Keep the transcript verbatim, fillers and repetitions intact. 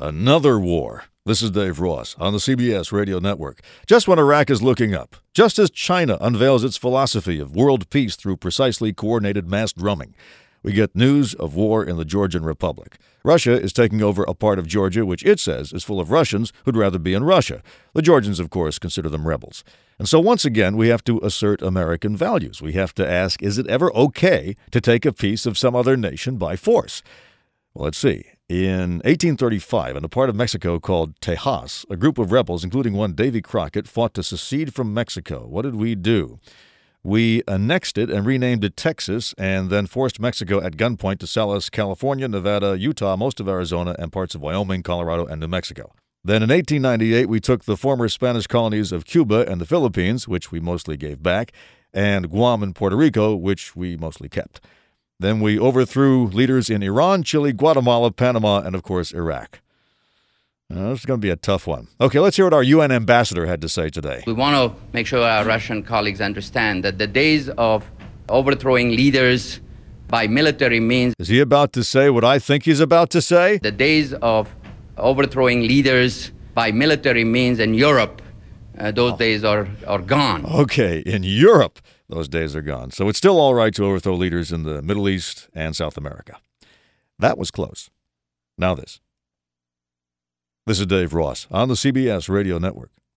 Another war. This is Dave Ross on the C B S Radio Network. Just when Iraq is looking up, just as China unveils its philosophy of world peace through precisely coordinated mass drumming, we get news of war in the Georgian Republic. Russia is taking over a part of Georgia which it says is full of Russians who'd rather be in Russia. The Georgians, of course, consider them rebels. And so once again, we have to assert American values. We have to ask, is it ever okay to take a piece of some other nation by force? Well, let's see. In eighteen thirty-five, in a part of Mexico called Tejas, a group of rebels, including one Davy Crockett, fought to secede from Mexico. What did we do? We annexed it and renamed it Texas, and then forced Mexico at gunpoint to sell us California, Nevada, Utah, most of Arizona, and parts of Wyoming, Colorado, and New Mexico. Then in eighteen ninety-eight, we took the former Spanish colonies of Cuba and the Philippines, which we mostly gave back, and Guam and Puerto Rico, which we mostly kept. Then we overthrew leaders in Iran, Chile, Guatemala, Panama, and, of course, Iraq. Uh, this is going to be a tough one. Okay, let's hear what our U N ambassador had to say today. We want to make sure our Russian colleagues understand that the days of overthrowing leaders by military means... Is he about to say what I think he's about to say? The days of overthrowing leaders by military means in Europe, uh, those oh. days are, are gone. Okay, in Europe. Those days are gone. So it's still all right to overthrow leaders in the Middle East and South America. That was close. Now this. This is Dave Ross on the C B S Radio Network.